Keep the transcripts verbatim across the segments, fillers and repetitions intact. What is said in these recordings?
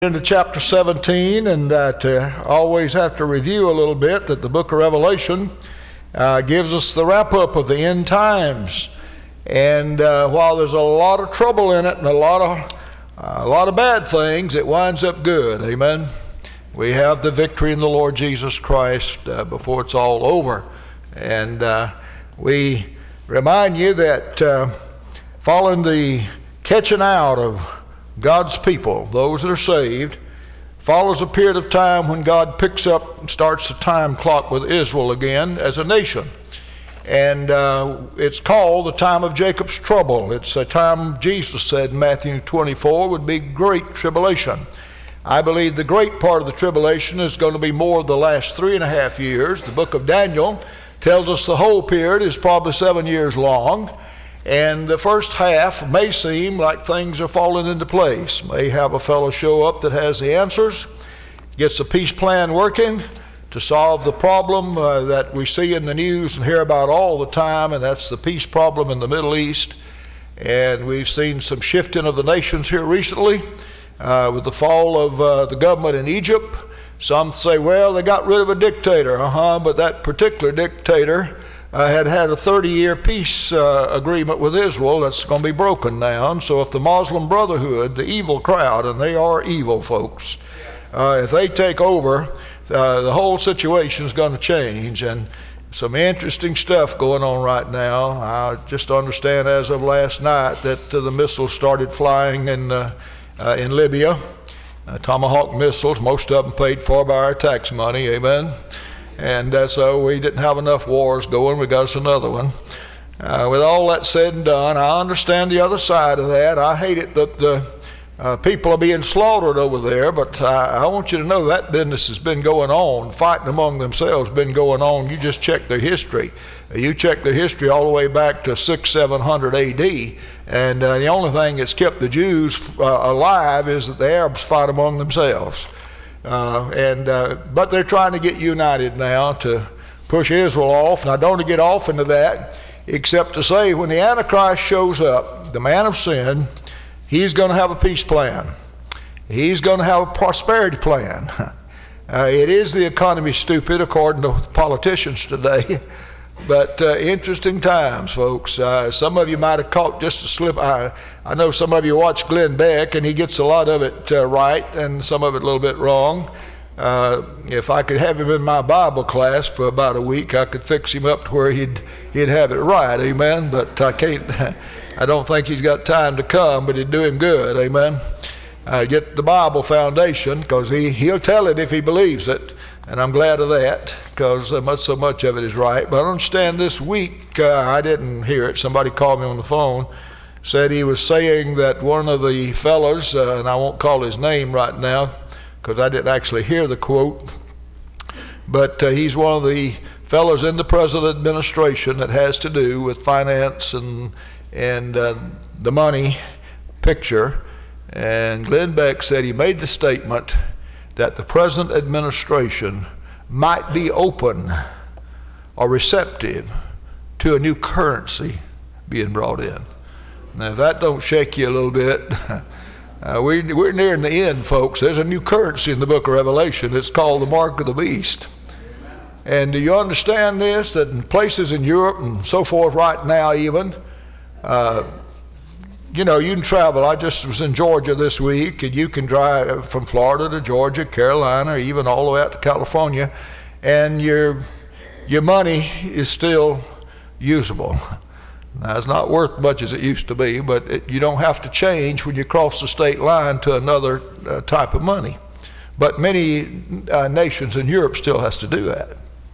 Into chapter seventeen, and uh, to always have to review a little bit that the book of Revelation uh, gives us the wrap-up of the end times. And uh, while there's a lot of trouble in it and a lot of uh, a lot of bad things, it winds up good. Amen. We have the victory in the Lord Jesus Christ uh, before it's all over. And uh, we remind you that uh, following the catching out of God's people, those that are saved, follows a period of time when God picks up and starts the time clock with Israel again as a nation. And uh, it's called the time of Jacob's trouble. It's a time Jesus said in Matthew twenty-four would be great tribulation. I believe the great part of the tribulation is going to be more of the last three and a half years. The book of Daniel tells us the whole period is probably seven years long. And the first half may seem like things are falling into place. May have a fellow show up that has the answers, gets a peace plan working to solve the problem uh, that we see in the news and hear about all the time, and that's the peace problem in the Middle East. And we've seen some shifting of the nations here recently uh, with the fall of uh, the government in Egypt. Some say, well, they got rid of a dictator. Uh-huh, but that particular dictator Uh, had had a thirty-year peace uh, agreement with Israel that's going to be broken now. And so if the Muslim Brotherhood, the evil crowd, and they are evil folks, uh, if they take over, uh, the whole situation is going to change. And some interesting stuff going on right now. I just understand as of last night that uh, the missiles started flying in, uh, uh, in Libya. Uh, Tomahawk missiles, most of them paid for by our tax money, amen. And uh, so we didn't have enough wars going. We got us another one. Uh, with all that said and done, I understand the other side of that. I hate it that the uh, people are being slaughtered over there, but I, I want you to know that business has been going on. Fighting among themselves has been going on. You just check their history. Uh, you check their history all the way back to six, seven hundred A D, and uh, the only thing that's kept the Jews uh, alive is that the Arabs fight among themselves. Uh, and uh, but they're trying to get united now to push Israel off. And I don't want to get off into that, except to say when the Antichrist shows up, the man of sin, he's going to have a peace plan. He's going to have a prosperity plan. uh, it is the economy stupid, according to politicians today. But uh, interesting times, folks. Uh, some of you might have caught just a slip. I, I know some of you watch Glenn Beck, and he gets a lot of it uh, right and some of it a little bit wrong. Uh, if I could have him in my Bible class for about a week, I could fix him up to where he'd he'd have it right, amen. But I can't. I don't think he's got time to come, but it'd do him good, amen. Uh, get the Bible foundation, because he he'll tell it if he believes it. And I'm glad of that, because uh, much, so much of it is right. But I understand this week, uh, I didn't hear it. Somebody called me on the phone, said he was saying that one of the fellows, uh, and I won't call his name right now, because I didn't actually hear the quote, but uh, he's one of the fellows in the present administration that has to do with finance and, and uh, the money picture. And Glenn Beck said he made the statement that the present administration might be open or receptive to a new currency being brought in. Now, if that don't shake you a little bit, uh, we, we're nearing the end, folks. There's a new currency in the book of Revelation. It's called the Mark of the Beast. And do you understand this, that in places in Europe and so forth right now even, uh, you know, you can travel. I just was in Georgia this week, and you can drive from Florida to Georgia, Carolina, or even all the way out to California, and your your money is still usable. Now, it's not worth much as it used to be, but it, you don't have to change when you cross the state line to another uh, type of money. But many uh, nations in Europe still has to do that,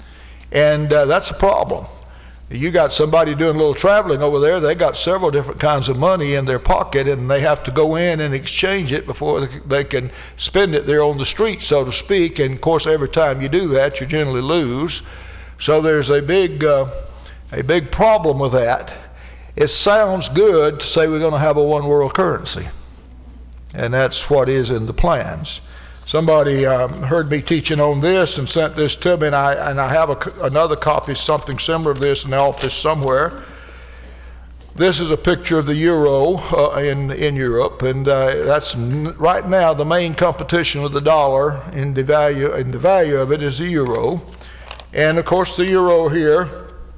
and uh, that's a problem. You got somebody doing a little traveling over there, they got several different kinds of money in their pocket, and they have to go in and exchange it before they can spend it there on the street, so to speak. And of course, every time you do that, you generally lose. So there's a big uh, a big problem with that. It sounds good to say we're going to have a one world currency, and that's what is in the plans. Somebody um, heard me teaching on this and sent this to me, and I, and I have a, another copy, something similar to this in the office somewhere. This is a picture of the euro uh, in in Europe, and uh, that's n- right now the main competition with the dollar in the value in the value of it is the euro, and of course the euro here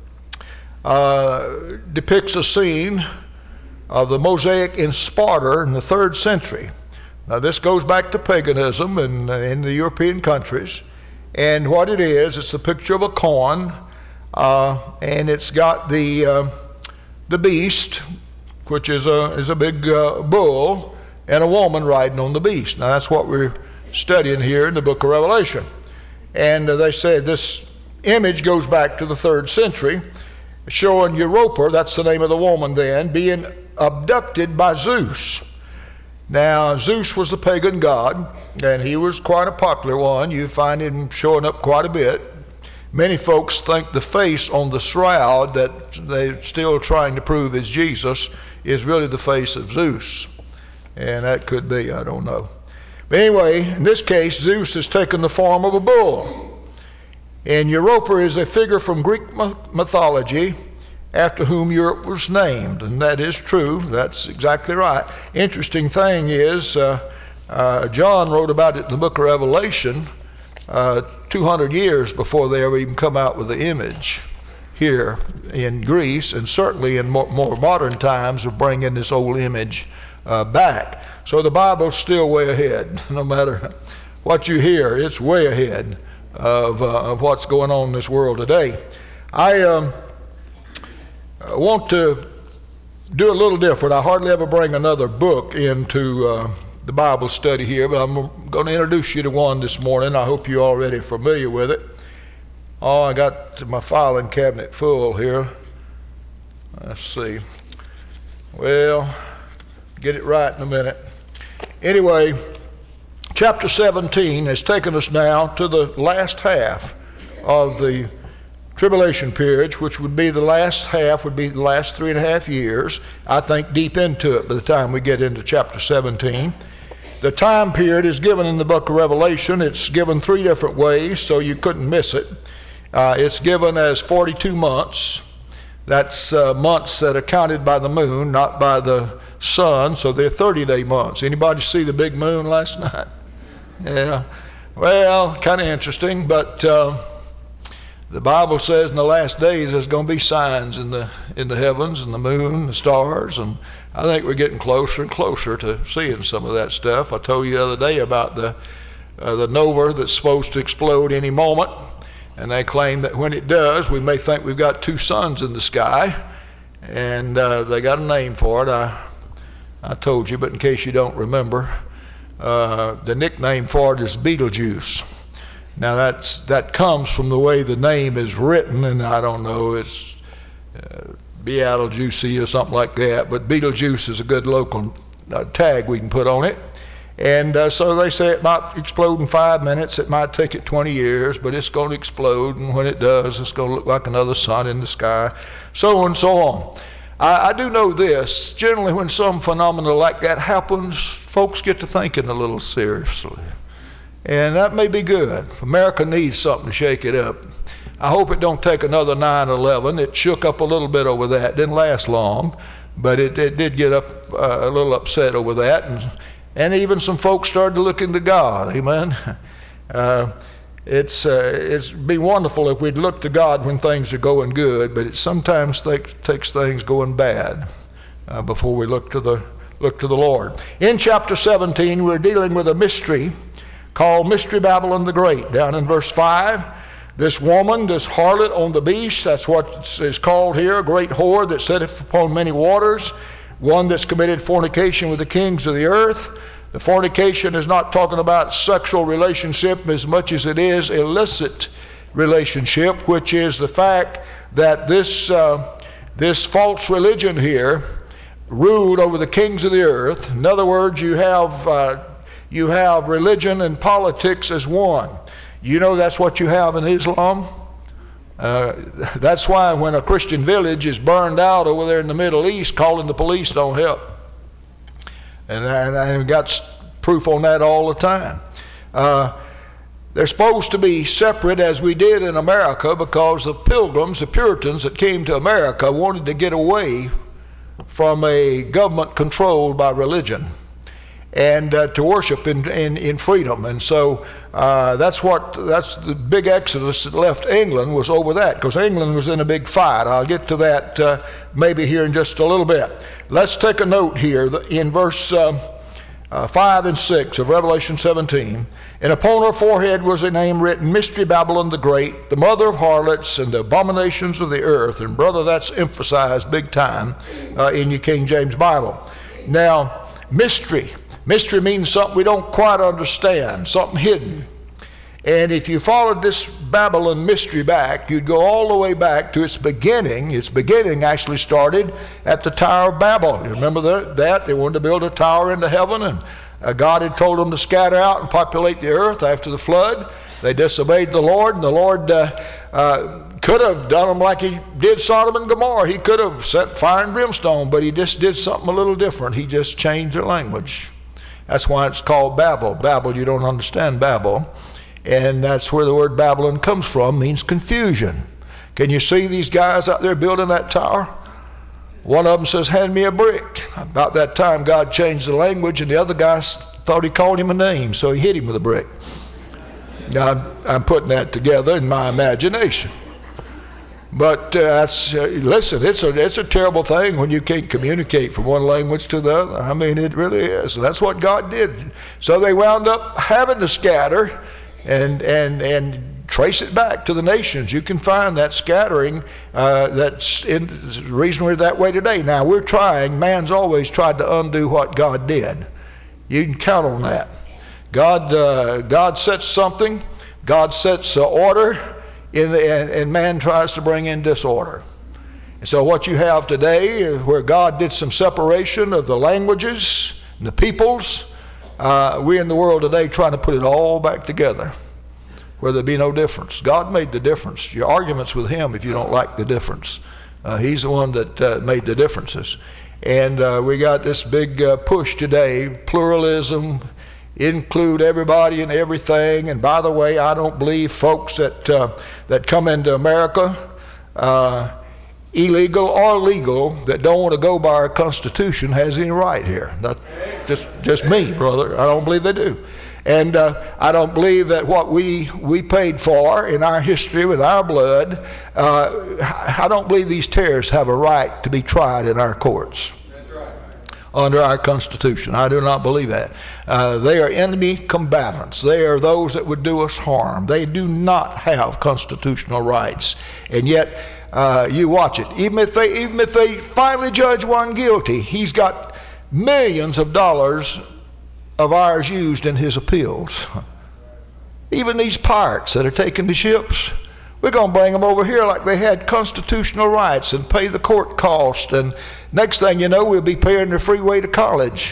uh, depicts a scene of the mosaic in Sparta in the third century. Now this goes back to paganism in, in the European countries, and what it is, it's a picture of a coin, uh, and it's got the uh, the beast, which is a is a big uh, bull, and a woman riding on the beast. Now that's what we're studying here in the book of Revelation. And uh, they say this image goes back to the third century, showing Europa, that's the name of the woman then, being abducted by Zeus. Now Zeus was the pagan god, and he was quite a popular one. You find him showing up quite a bit. Many folks think the face on the shroud that they're still trying to prove is Jesus is really the face of Zeus. And that could be, I don't know. But anyway, in this case, Zeus has taken the form of a bull. And Europa is a figure from Greek mythology after whom Europe was named. And that is true. That's exactly right. Interesting thing is, uh, uh, John wrote about it in the book of Revelation Uh, two hundred years before they ever even come out with the image here in Greece, and certainly in more, more modern times of bringing this old image uh, back. So the Bible's still way ahead. No matter what you hear, it's way ahead of, uh, of what's going on in this world today. I um, want to do a little different. I hardly ever bring another book into uh, the Bible study here, but I'm going to introduce you to one this morning. I hope you're already familiar with it. Oh, I got my filing cabinet full here. Let's see. Well, get it right in a minute. Anyway, chapter seventeen has taken us now to the last half of the tribulation period, which would be the last half, would be the last three and a half years. I think deep into it by the time we get into chapter seventeen. The time period is given in the book of Revelation. It's given three different ways, so you couldn't miss it. Uh, it's given as forty-two months. That's uh, months that are counted by the moon, not by the sun, so they're thirty-day months. Anybody see the big moon last night? Yeah. Well, kind of interesting, but uh, the Bible says in the last days there's going to be signs in the in the heavens, and the moon, the stars, and I think we're getting closer and closer to seeing some of that stuff. I told you the other day about the uh, the nova that's supposed to explode any moment, and they claim that when it does, we may think we've got two suns in the sky, and uh, they got a name for it. I I told you, but in case you don't remember, uh, the nickname for it is Betelgeuse. Now that's that comes from the way the name is written, and I don't know, it's uh, Betelgeuse or something like that, but Betelgeuse is a good local uh, tag we can put on it. And uh, so they say it might explode in five minutes, it might take it twenty years, but it's going to explode, and when it does, it's going to look like another sun in the sky, so on and so on. I, I do know this, generally when some phenomena like that happens, folks get to thinking a little seriously. And that may be good. America needs something to shake it up. I hope it don't take another nine eleven. It shook up a little bit over that. Didn't last long, but it, it did get up uh, a little upset over that. And, and even some folks started to look into God. Amen. Uh, it's uh, it'd be wonderful if we'd look to God when things are going good, but it sometimes take, takes things going bad uh, before we look to the look to the Lord. In chapter seventeen, we're dealing with a mystery called Mystery Babylon the Great. Down in verse five, this woman, this harlot on the beast, that's what is called here, a great whore that sitteth upon many waters, one that's committed fornication with the kings of the earth. The fornication is not talking about sexual relationship as much as it is illicit relationship, which is the fact that this uh, this false religion here ruled over the kings of the earth. In other words, you have uh, you have religion and politics as one. You know that's what you have in Islam. Uh, that's why when a Christian village is burned out over there in the Middle East, calling the police don't help. And I, I've got proof on that all the time. Uh, they're supposed to be separate as we did in America because the pilgrims, the Puritans that came to America wanted to get away from a government controlled by religion, and uh, to worship in, in, in freedom. And so uh, that's what that's the big exodus that left England, was over that, because England was in a big fight. I'll get to that uh, maybe here in just a little bit. Let's take a note here in verse uh, uh, five and six of Revelation seventeen. And upon her forehead was a name written, Mystery Babylon the Great, the mother of harlots and the abominations of the earth. And brother, that's emphasized big time uh, in your King James Bible. Now, mystery. Mystery means something we don't quite understand, something hidden. And if you followed this Babylon mystery back, you'd go all the way back to its beginning. Its beginning actually started at the Tower of Babel. You remember that? They wanted to build a tower into heaven, and uh, God had told them to scatter out and populate the earth after the flood. They disobeyed the Lord, and the Lord uh, uh, could have done them like he did Sodom and Gomorrah. He could have set fire and brimstone, but he just did something a little different. He just changed their language. That's why it's called Babel. Babel, you don't understand Babel. And that's where the word Babylon comes from, means confusion. Can you see these guys out there building that tower? One of them says, hand me a brick. About that time, God changed the language, and the other guy thought he called him a name, so he hit him with a brick. Now, I'm, I'm putting that together in my imagination. But uh, that's, uh, listen, it's a, it's a terrible thing when you can't communicate from one language to the other. I mean, it really is. And that's what God did. So they wound up having to scatter and and and trace it back to the nations. You can find that scattering uh, that's in, reasonably that way today. Now, we're trying. Man's always tried to undo what God did. You can count on that. God, uh, God sets something. God sets uh, order. In the, and, and man tries to bring in disorder. And so what you have today is where God did some separation of the languages and the peoples. Uh, we in the world today trying to put it all back together where there be no difference. God made the difference. Your arguments with him if you don't like the difference. Uh, he's the one that uh, made the differences. And uh, we got this big uh, push today, pluralism, include everybody and everything. And by the way, I don't believe folks that uh, that come into America, uh, illegal or legal, that don't want to go by our Constitution has any right here. That's just just me, brother. I don't believe they do. And uh, I don't believe that what we we paid for in our history with our blood, uh, I don't believe these terrorists have a right to be tried in our courts. Under our Constitution. I do not believe that. Uh, they are enemy combatants. They are those that would do us harm. They do not have constitutional rights. And yet, uh, you watch it. Even if they, even if they finally judge one guilty, he's got millions of dollars of ours used in his appeals. Even these pirates that are taking the ships, we're going to bring them over here like they had constitutional rights and pay the court cost. And next thing you know, we'll be paying the freeway to college.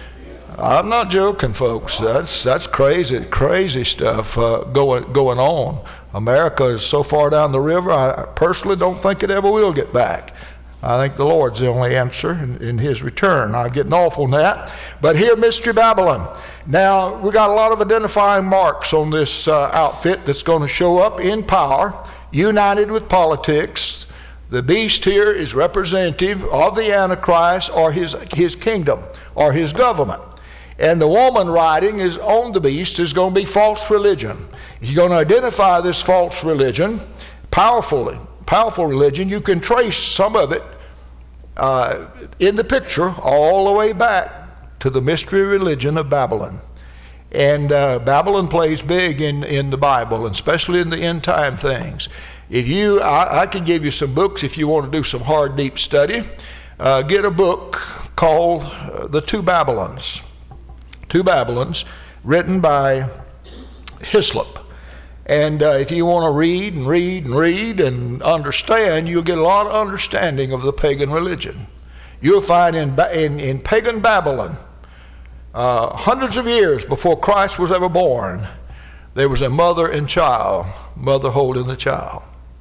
I'm not joking, folks. That's that's crazy, crazy stuff uh, going going on. America is so far down the river, I personally don't think it ever will get back. I think the Lord's the only answer in, in his return. I'm getting off on that. But here, Mystery Babylon. Now, we got a lot of identifying marks on this uh, outfit that's going to show up in power, united with politics. The beast here is representative of the Antichrist or his, his kingdom or his government. And the woman riding is on the beast is going to be false religion. If you're going to identify this false religion, powerfully, powerful religion, you can trace some of it uh, in the picture all the way back to the mystery religion of Babylon. And uh, Babylon plays big in, in the Bible, and especially in the end time things. If you, I, I can give you some books if you want to do some hard, deep study. Uh, get a book called uh, The Two Babylons. Two Babylons, written by Hislop. And uh, if you want to read and read and read and understand, you'll get a lot of understanding of the pagan religion. You'll find in, in, in pagan Babylon, uh, hundreds of years before Christ was ever born, there was a mother and child, mother holding the child.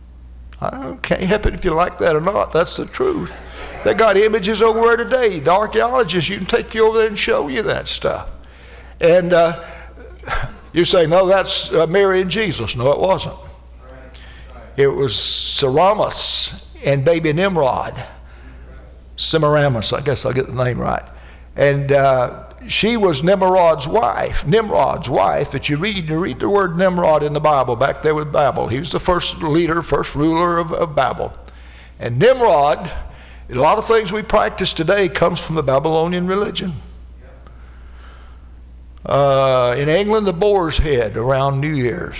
I can't help it if you like that or not. That's the truth. They got images over there today. The archaeologists, you can take you over there and show you that stuff. And uh, you say, no, that's uh, Mary and Jesus. No, it wasn't. It was Semiramis and baby Nimrod. Semiramis, I guess I'll get the name right. And uh, she was Nimrod's wife. Nimrod's wife. If you read, you read the word Nimrod in the Bible, back there with Babel. He was the first leader, first ruler of, of Babel. And Nimrod, a lot of things we practice today comes from the Babylonian religion. Uh, in England, the boar's head around New Year's.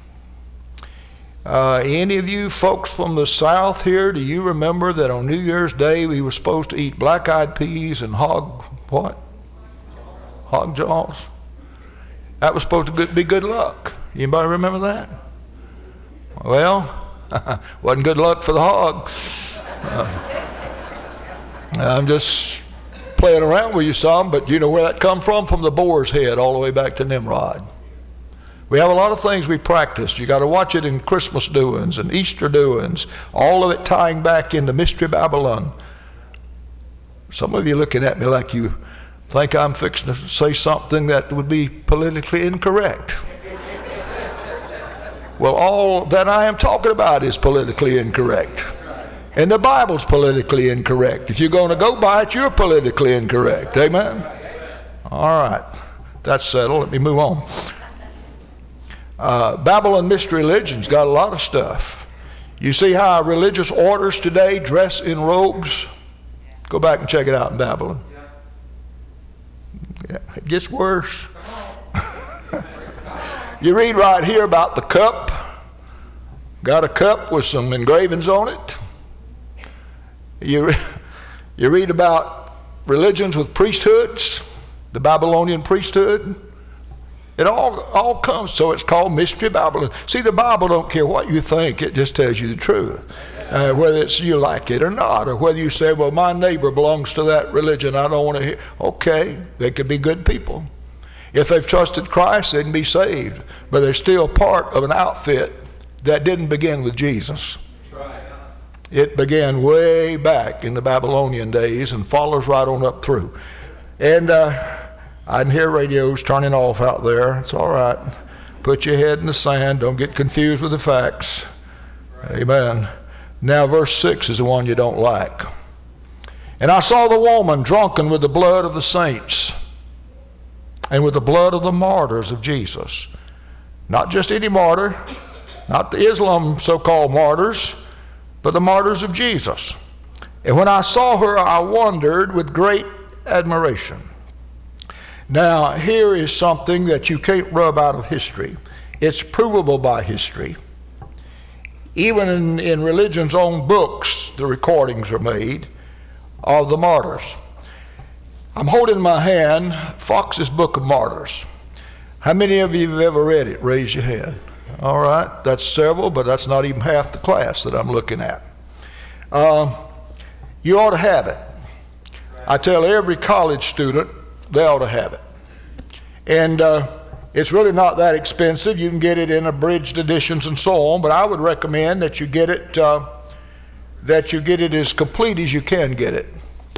Uh, any of you folks from the South here, do you remember that on New Year's Day we were supposed to eat black-eyed peas and hog, what? Hog jaws? That was supposed to be good luck. Anybody remember that? Well, wasn't good luck for the hog. Uh, I'm just playing around with you some, but you know where that come from? From the boar's head all the way back to Nimrod. We have a lot of things we practice. You got to watch it in Christmas doings and Easter doings, all of it tying back into Mystery Babylon. Some of you looking at me like you think I'm fixing to say something that would be politically incorrect. Well, all that I am talking about is politically incorrect. And the Bible's politically incorrect. If you're going to go by it, you're politically incorrect. Amen? All right. That's settled. Let me move on. Uh, Babylon mystery religion's got a lot of stuff. You see how our religious orders today dress in robes? Go back and check it out in Babylon. Yeah, it gets worse. You read right here about the cup. Got a cup with some engravings on it. You, re- you read about religions with priesthoods, the Babylonian priesthood. It all all comes, so it's called Mystery Babylon. See, the Bible don't care what you think, it just tells you the truth. Uh, whether it's you like it or not, or whether you say, well, my neighbor belongs to that religion, I don't want to hear. Okay, they could be good people. If they've trusted Christ, they can be saved. But they're still part of an outfit that didn't begin with Jesus. It began way back in the Babylonian days and follows right on up through. And uh, I can hear radios turning off out there. It's all right. Put your head in the sand. Don't get confused with the facts. Amen. Now verse six is the one you don't like. And I saw the woman drunken with the blood of the saints and with the blood of the martyrs of Jesus. Not just any martyr, not the Islam so-called martyrs, but the martyrs of Jesus. And when I saw her, I wondered with great admiration. Now, here is something that you can't rub out of history. It's provable by history. Even in, in religion's own books, the recordings are made of the martyrs. I'm holding in my hand Fox's Book of Martyrs. How many of you have ever read it? Raise your hand. All right, that's several, but that's not even half the class that I'm looking at. Uh, you ought to have it. I tell every college student they ought to have it. And uh, it's really not that expensive. You can get it in abridged editions and so on, but I would recommend that you get it uh, that you get it as complete as you can get it.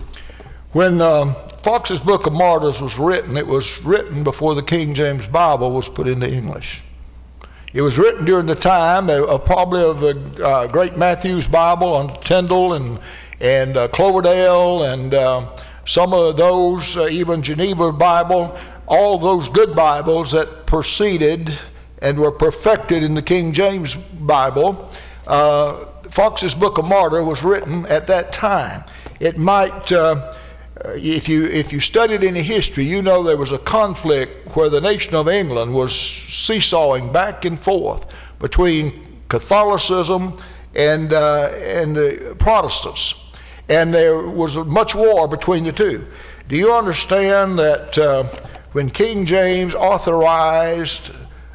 When um, Fox's Book of Martyrs was written, it was written before the King James Bible was put into English. It was written during the time of, of probably of the uh, great Matthew's Bible on Tyndale and and uh, Cloverdale and uh, some of those, uh, even Geneva Bible, all those good Bibles that preceded and were perfected in the King James Bible. Uh, Fox's Book of Martyr was written at that time. It might, uh, if you if you studied any history, you know there was a conflict where the nation of England was seesawing back and forth between Catholicism and uh, and the Protestants, and there was much war between the two. Do you understand that uh, when King James authorized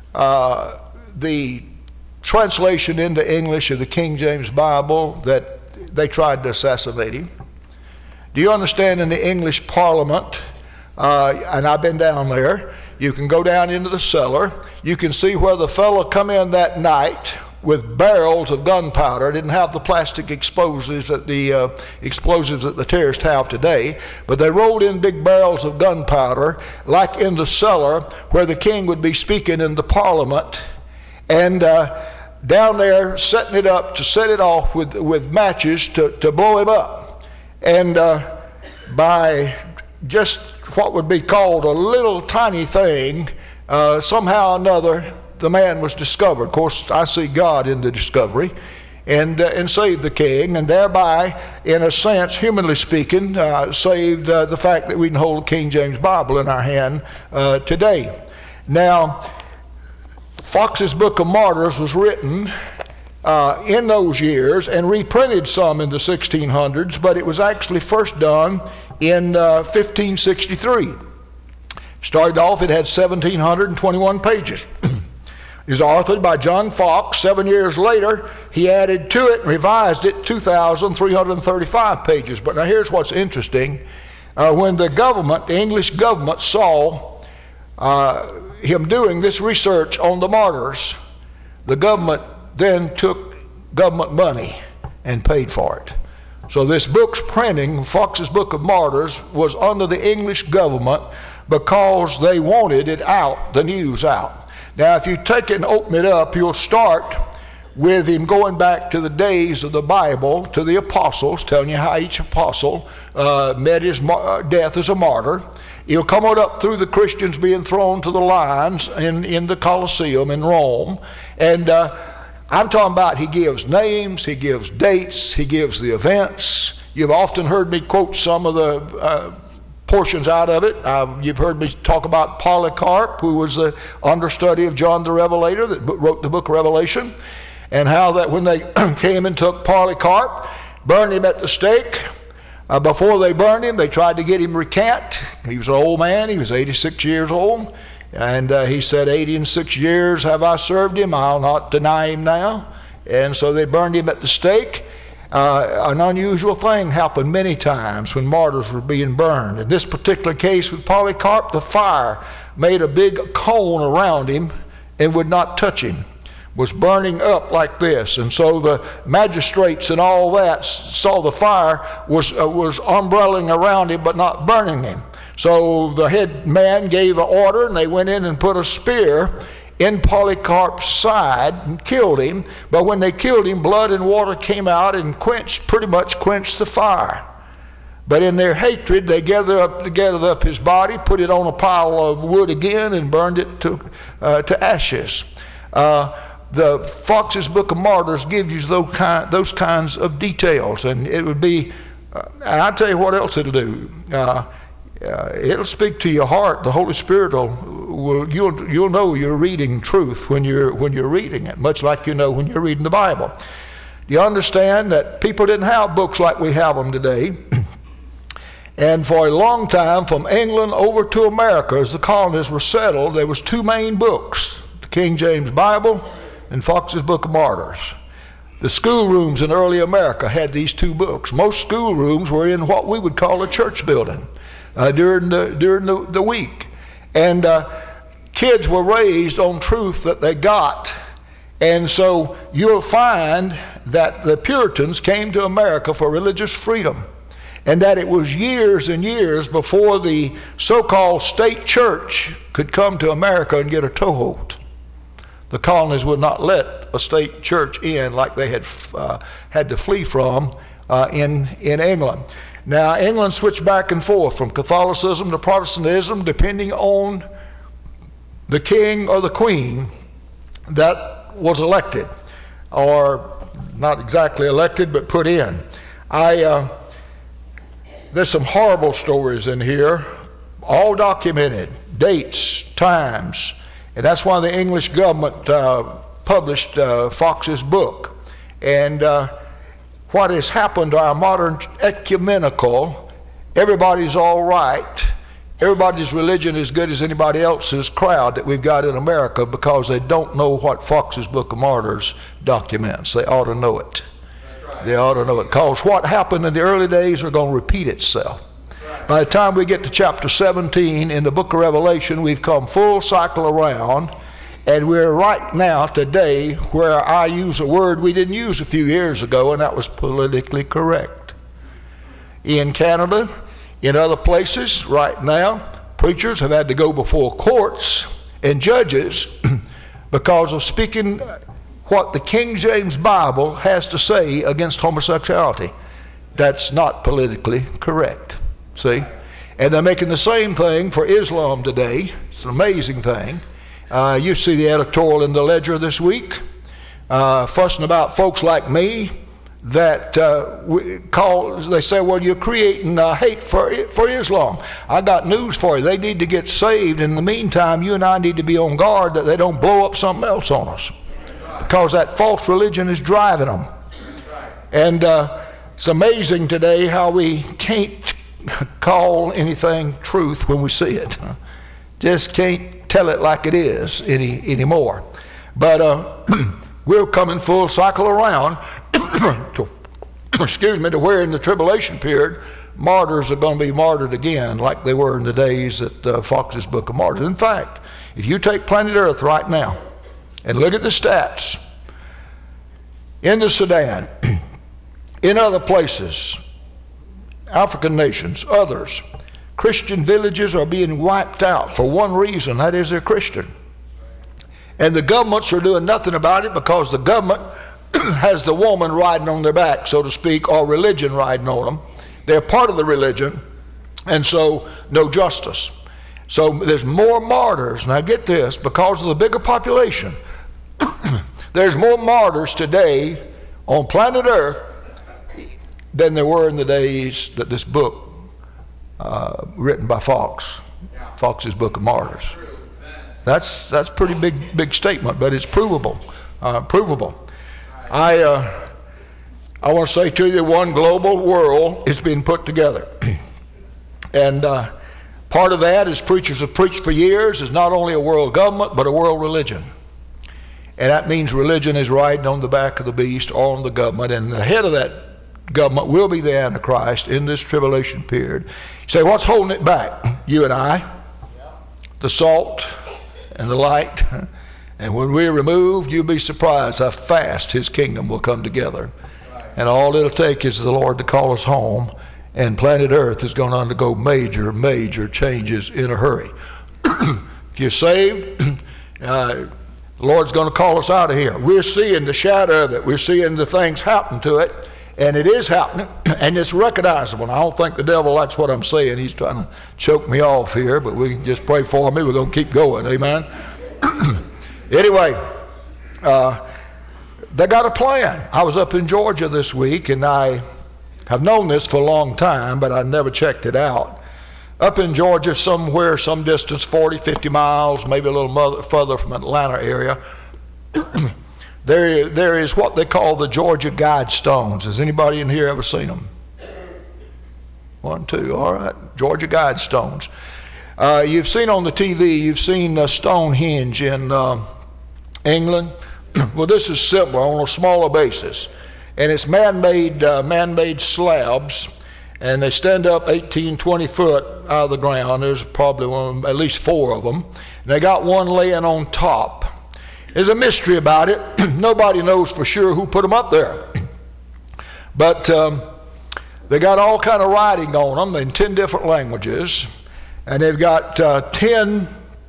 uh, the translation into English of the King James Bible, that they tried to assassinate him? Do you understand in the English Parliament, uh, and I've been down there, you can go down into the cellar, you can see where the fellow come in that night with barrels of gunpowder. Didn't have the plastic explosives that the uh, explosives that the terrorists have today, but they rolled in big barrels of gunpowder, like in the cellar where the king would be speaking in the Parliament, and uh, down there setting it up to set it off with with matches to to blow him up. And uh, by just what would be called a little tiny thing, uh, somehow or another, the man was discovered. Of course, I see God in the discovery, and uh, and saved the king, and thereby, in a sense, humanly speaking, uh, saved uh, the fact that we can hold the King James Bible in our hand uh, today. Now, Fox's Book of Martyrs was written uh, in those years and reprinted some in the sixteen hundreds, but it was actually first done in uh, fifteen sixty-three. Started off, it had one thousand seven hundred twenty-one pages. It was authored by John Fox. Seven years later, he added to it and revised it two thousand three hundred thirty-five pages. But now here's what's interesting. Uh, when the government, the English government, saw uh, him doing this research on the martyrs, the government then took government money and paid for it. So this book's printing, Fox's Book of Martyrs, was under the English government because they wanted it out, the news out. Now, if you take it and open it up, you'll start with him going back to the days of the Bible, to the apostles, telling you how each apostle uh, met his mar- death as a martyr. He'll come on up through the Christians being thrown to the lions in, in the Colosseum in Rome. And uh, I'm talking about he gives names, he gives dates, he gives the events. You've often heard me quote some of the uh, portions out of it. Uh, you've heard me talk about Polycarp, who was the understudy of John the Revelator that wrote the book of Revelation, and how that when they came and took Polycarp, burned him at the stake. Uh, before they burned him, they tried to get him recant. He was an old man. He was eighty-six years old. And uh, he said, eighty and six years have I served him. I'll not deny him now. And so they burned him at the stake. Uh, an unusual thing happened many times when martyrs were being burned. In this particular case with Polycarp, the fire made a big cone around him and would not touch him, was burning up like this. And so the magistrates and all that saw the fire was, uh, was umbrelling around him but not burning him. So the head man gave an order, and they went in and put a spear in Polycarp's side and killed him. But when they killed him, blood and water came out and quenched, pretty much quenched the fire. But in their hatred, they gathered up, gathered up his body, put it on a pile of wood again, and burned it to, uh, to ashes. Uh, the Fox's Book of Martyrs gives you those, kind, those kinds of details, and it would be, uh, I'll tell you what else it'll do. Uh, Uh, it'll speak to your heart. The Holy Spirit will, will you'll you'll know you're reading truth when you're when you're reading it, much like you know when you're reading the Bible. You understand that people didn't have books like we have them today, and for a long time, from England over to America, as the colonies were settled, there was two main books: the King James Bible and Fox's Book of Martyrs. The schoolrooms in early America had these two books. Most schoolrooms were in what we would call a church building. Uh, during the during the, the week, and uh, kids were raised on truth that they got, and so you'll find that the Puritans came to America for religious freedom, and that it was years and years before the so-called state church could come to America and get a toehold. The colonies would not let a state church in like they had uh, had to flee from uh, in in England. Now, England switched back and forth from Catholicism to Protestantism depending on the king or the queen that was elected, or not exactly elected, but put in. I uh, there's some horrible stories in here, all documented, dates, times, and that's why the English government uh, published uh, Fox's book. And uh, what has happened to our modern ecumenical, everybody's all right, everybody's religion is as good as anybody else's crowd that we've got in America, because they don't know what Fox's Book of Martyrs documents. They ought to know it. Right. They ought to know it, because what happened in the early days are going to repeat itself. Right. By the time we get to chapter seventeen in the book of Revelation, we've come full cycle around. And we're right now, today, where I use a word we didn't use a few years ago, and that was politically correct. In Canada, in other places, right now, preachers have had to go before courts and judges because of speaking what the King James Bible has to say against homosexuality. that's not politically correct. See? And they're making the same thing for Islam today. It's an amazing thing. Uh, you see the editorial in the Ledger this week, uh, fussing about folks like me that uh, we call, they say, well, you're creating uh, hate for, for Islam. I got news for you. They need to get saved. In the meantime, you and I need to be on guard that they don't blow up something else on us, because that false religion is driving them. And uh, it's amazing today how we can't call anything truth when we see it. Just can't tell it like it is any anymore. But uh, we're coming full cycle around to, excuse me, to where in the tribulation period, martyrs are going to be martyred again like they were in the days at uh, Fox's Book of Martyrs. In fact, if you take planet Earth right now and look at the stats, in the Sudan, in other places, African nations, others, Christian villages are being wiped out for one reason, that is they're Christian. And the governments are doing nothing about it because the government has the woman riding on their back, so to speak, or religion riding on them. They're part of the religion, and so no justice. So there's more martyrs. Now get this, because of the bigger population, there's more martyrs today on planet Earth than there were in the days that this book, uh, written by Fox, Fox's Book of Martyrs. That's that's pretty big big statement, but it's provable, uh, provable. I uh, I want to say to you, one global world is being put together, and uh, part of that, as preachers have preached for years, is not only a world government but a world religion. And that means religion is riding on the back of the beast or on the government, and the head of that government will be the Antichrist in this tribulation period. You say, what's holding it back? You and I, the salt and the light. And when we're removed, you'll be surprised how fast his kingdom will come together. And all it'll take is the Lord to call us home, and planet Earth is going to undergo major, major changes in a hurry. If you're saved, uh, the Lord's going to call us out of here. We're seeing the shadow of it. We're seeing the things happen to it. And it is happening, and it's recognizable. And I don't think the devil likes what I'm saying. He's trying to choke me off here, but we can just pray for me. We're going to keep going, amen? Anyway, uh, they got a plan. I was up in Georgia this week, and I have known this for a long time, but I never checked it out. Up in Georgia, somewhere, some distance, forty, fifty miles, maybe a little mother, further from Atlanta area, There, there is what they call the Georgia Guidestones. Has anybody in here ever seen them? One, two, all right. Georgia Guidestones. Uh, you've seen on the T V, you've seen uh, Stonehenge in uh, England. Well, this is similar on a smaller basis. And it's man-made, uh, man-made slabs, and they stand up eighteen, twenty foot out of the ground. There's probably one, at least four of them. And they got one laying on top. There's a mystery about it. Nobody knows for sure who put them up there. But um, they got all kind of writing on them in ten different languages. And they've got uh, ten,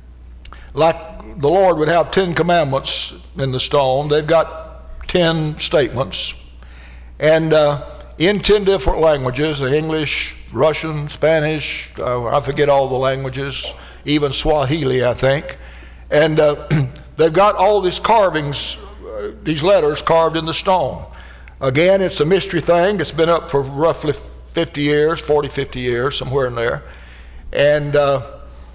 like the Lord would have ten commandments in the stone. They've got ten statements. And uh, in ten different languages, English, Russian, Spanish, uh, I forget all the languages, even Swahili, I think. And uh, they've got all these carvings, uh, these letters carved in the stone. Again, it's a mystery thing. It's been up for roughly fifty years, forty, fifty years, somewhere in there. And uh,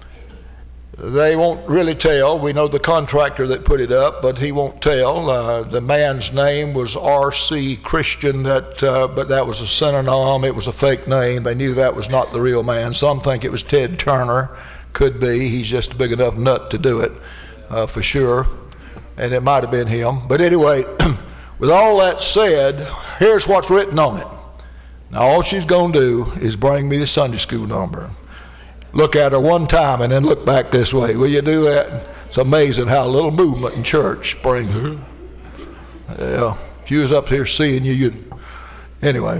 they won't really tell. We know the contractor that put it up, but he won't tell. Uh, the man's name was R C Christian, that, uh, but that was a synonym. It was a fake name. They knew that was not the real man. Some think it was Ted Turner. Could be. He's just a big enough nut to do it, uh, for sure. And it might have been him. But anyway, with all that said, here's what's written on it. Now, all she's going to do is bring me the Sunday school number. Look at her one time and then look back this way. Will you do that? It's amazing how a little movement in church brings her. Yeah, if you was up here seeing you, you'd... Anyway,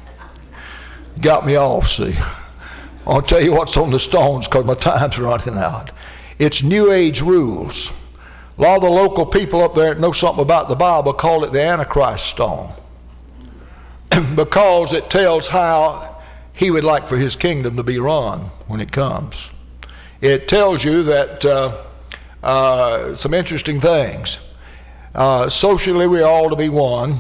got me off, see. I'll tell you what's on the stones because my time's running out. It's New Age rules. A lot of the local people up there that know something about the Bible call it the Antichrist stone. because it tells how he would like for his kingdom to be run when it comes. It tells you that uh, uh, some interesting things. Uh, socially, we're all to be one.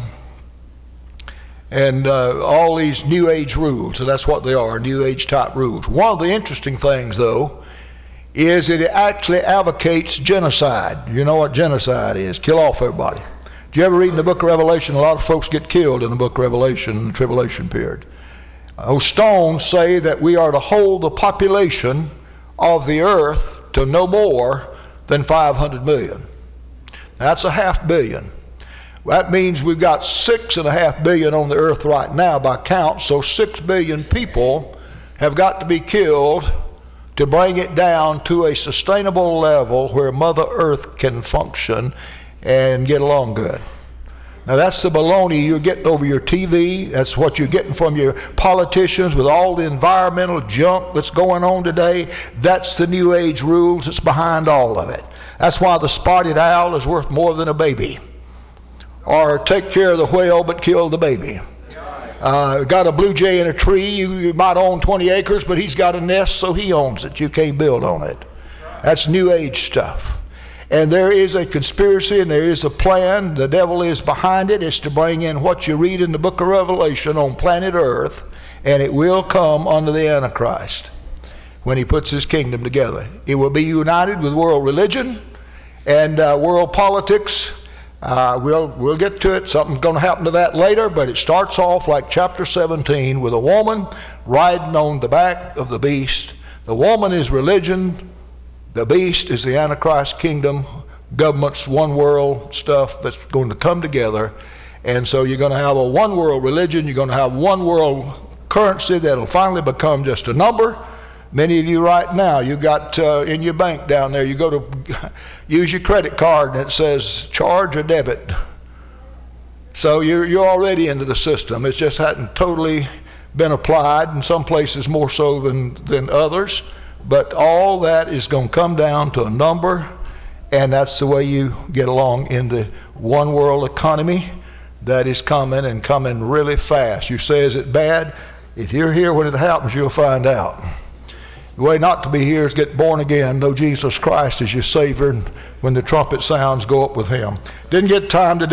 And uh, all these New Age rules, and that's what they are, New Age type rules. One of the interesting things, though, is that it actually advocates genocide. You know what genocide is? Kill off everybody. Do you ever read in the book of Revelation? A lot of folks get killed in the book of Revelation in the tribulation period. Those stones say that we are to hold the population of the earth to no more than five hundred million. That's a half billion. That means we've got six and a half billion on the earth right now by count, so six billion people have got to be killed to bring it down to a sustainable level where Mother Earth can function and get along good. Now that's the baloney you're getting over your T V. That's what you're getting from your politicians with all the environmental junk that's going on today. That's the New Age rules that's behind all of it. That's why the spotted owl is worth more than a baby. Or take care of the whale but kill the baby. Uh, got a blue jay in a tree. You, you might own twenty acres, but he's got a nest, so he owns it. You can't build on it. That's New Age stuff. And there is a conspiracy and there is a plan. The devil is behind it. It's to bring in what you read in the book of Revelation on planet Earth, and it will come under the Antichrist when he puts his kingdom together. It will be united with world religion and uh, world politics. Uh, we'll, we'll get to it. Something's going to happen to that later, but it starts off like chapter seventeen with a woman riding on the back of the beast. The woman is religion. The beast is the Antichrist kingdom, governments, one world stuff that's going to come together. And so you're going to have a one world religion. You're going to have one world currency that'll finally become just a number. Many of you right now, you got uh, in your bank down there, you go to use your credit card and it says charge or debit. So you're, you're already into the system. It just hadn't totally been applied, in some places more so than, than others. But all that is going to come down to a number, and that's the way you get along in the one world economy that is coming and coming really fast. You say, is it bad? If you're here when it happens, you'll find out. The way not to be here is get born again, know Jesus Christ as your Savior, and when the trumpet sounds, go up with him. Didn't get time to do